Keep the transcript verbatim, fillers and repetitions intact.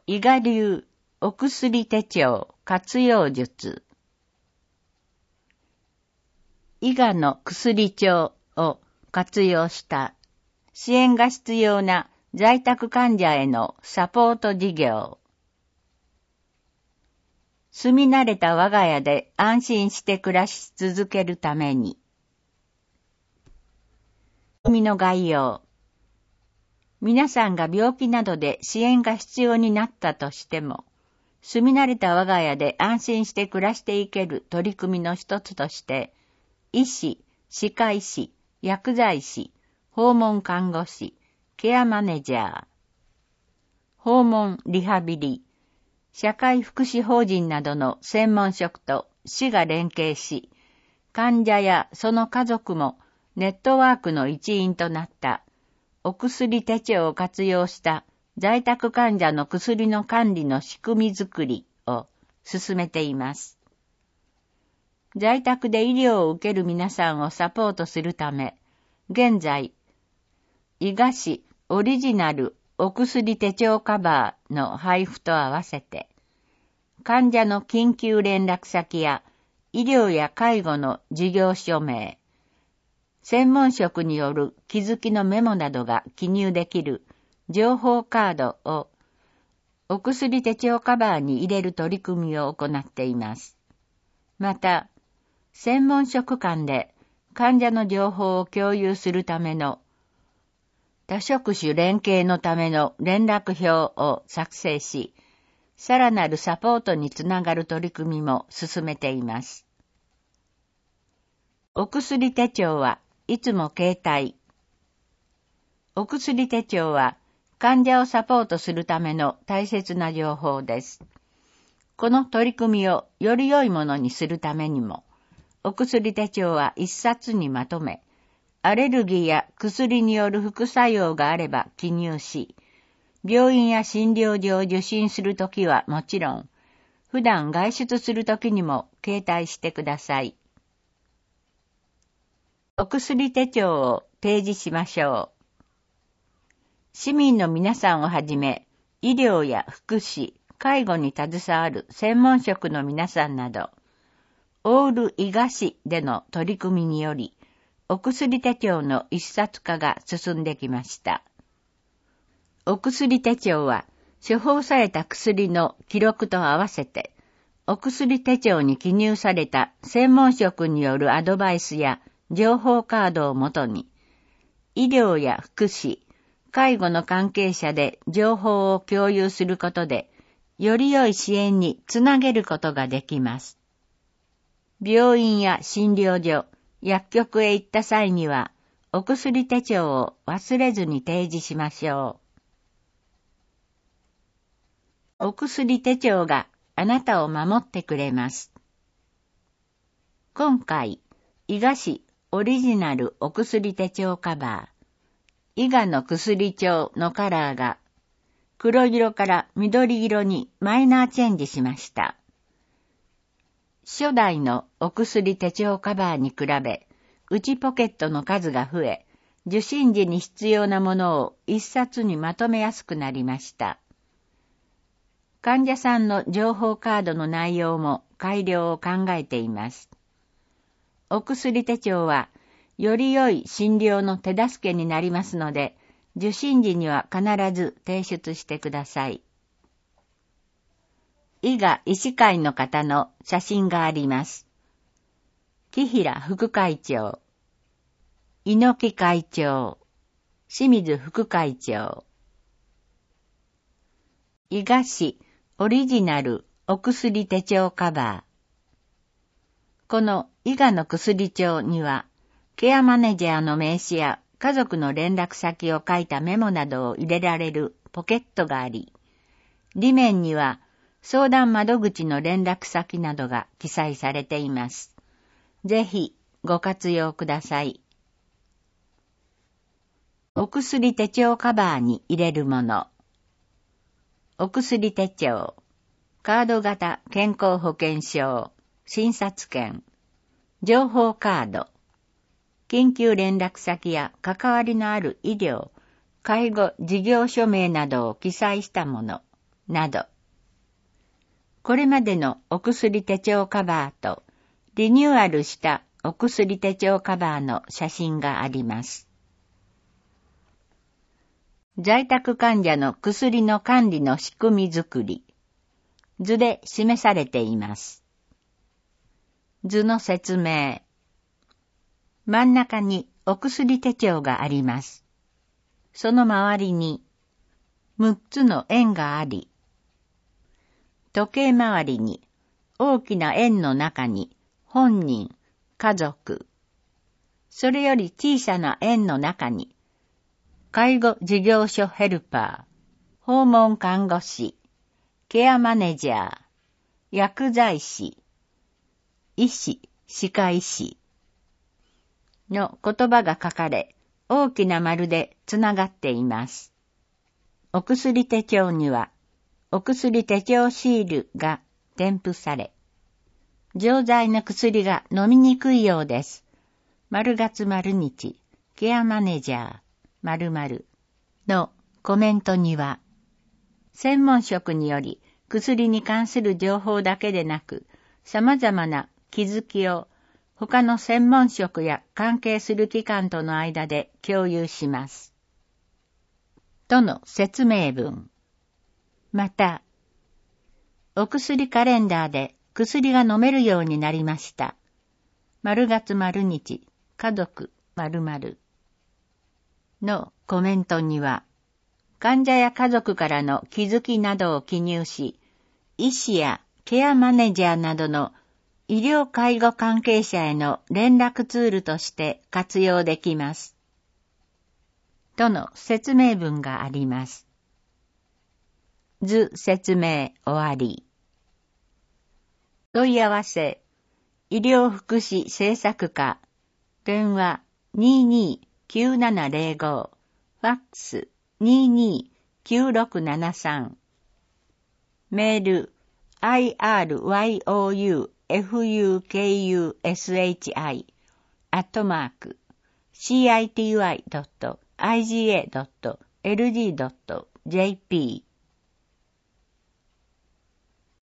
伊賀流お薬手帳活用術。伊賀の薬帳を活用した支援が必要な在宅患者へのサポート事業。住み慣れた我が家で安心して暮らし続けるために。番組の概要。皆さんが病気などで支援が必要になったとしても、住み慣れた我が家で安心して暮らしていける取り組みの一つとして、医師、歯科医師、薬剤師、訪問看護師、ケアマネージャー、訪問リハビリ、社会福祉法人などの専門職と市が連携し、患者やその家族もネットワークの一員となったお薬手帳を活用した在宅患者の薬の管理の仕組みづくりを進めています。在宅で医療を受ける皆さんをサポートするため、現在、伊賀市オリジナルお薬手帳カバーの配布と合わせて、患者の緊急連絡先や医療や介護の事業所名、専門職による気づきのメモなどが記入できる情報カードをお薬手帳カバーに入れる取り組みを行っています。また、専門職間で患者の情報を共有するための多職種連携のための連絡表を作成し、さらなるサポートにつながる取り組みも進めています。お薬手帳はいつも携帯。お薬手帳は患者をサポートするための大切な情報です。この取り組みをより良いものにするためにも、お薬手帳は一冊にまとめ、アレルギーや薬による副作用があれば記入し、病院や診療所を受診するときはもちろん、普段外出するときにも携帯してください。お薬手帳を提示しましょう。市民の皆さんをはじめ、医療や福祉、介護に携わる専門職の皆さんなど、オール伊賀市での取り組みにより、お薬手帳の一冊化が進んできました。お薬手帳は、処方された薬の記録と合わせて、お薬手帳に記入された専門職によるアドバイスや情報カードをもとに、医療や福祉、介護の関係者で情報を共有することで、より良い支援につなげることができます。病院や診療所、薬局へ行った際には、お薬手帳を忘れずに提示しましょう。お薬手帳があなたを守ってくれます。今回、伊賀市オリジナルお薬手帳カバー、伊賀の薬帳のカラーが黒色から緑色にマイナーチェンジしました。初代のお薬手帳カバーに比べ、内ポケットの数が増え、受診時に必要なものを一冊にまとめやすくなりました。患者さんの情報カードの内容も改良を考えています。お薬手帳は、より良い診療の手助けになりますので、受診時には必ず提出してください。伊賀医師会の方の写真があります。木平副会長、猪木会長、清水副会長。伊賀市オリジナルお薬手帳カバー。この伊賀の薬帳には、ケアマネージャーの名刺や家族の連絡先を書いたメモなどを入れられるポケットがあり、裏面には相談窓口の連絡先などが記載されています。ぜひご活用ください。お薬手帳カバーに入れるもの。お薬手帳、カード型健康保険証、診察券、情報カード、緊急連絡先や関わりのある医療、介護事業所名などを記載したもの、 など。これまでのお薬手帳カバーとリニューアルしたお薬手帳カバーの写真があります。在宅患者の薬の管理の仕組み作り。図で示されています。図の説明。真ん中にお薬手帳があります。その周りにむっつの円があり、時計回りに大きな円の中に本人、家族、それより小さな円の中に介護事業所ヘルパー、訪問看護師、ケアマネジャー、薬剤師、医師、歯科医師の言葉が書かれ、大きな丸でつながっています。お薬手帳には、お薬手帳シールが添付され、錠剤の薬が飲みにくいようです。丸月丸日、ケアマネジャー、〇〇のコメントには、専門職により薬に関する情報だけでなく、様々な気づきを他の専門職や関係する機関との間で共有します。との説明文。また、お薬カレンダーで薬が飲めるようになりました。丸月丸日、家族〇〇のコメントには、患者や家族からの気づきなどを記入し、医師やケアマネージャーなどの医療介護関係者への連絡ツールとして活用できます。との説明文があります。図説明終わり。問い合わせ、医療福祉政策課、電話 にーにーきゅうななゼロご、ファックス にーにーきゅうろくななさん、メール アイアールワイオーユーエフユーケーユーエスエイチアイ アットマーク シーアイティーワイドットアイジーエードットエルジードットジェーピー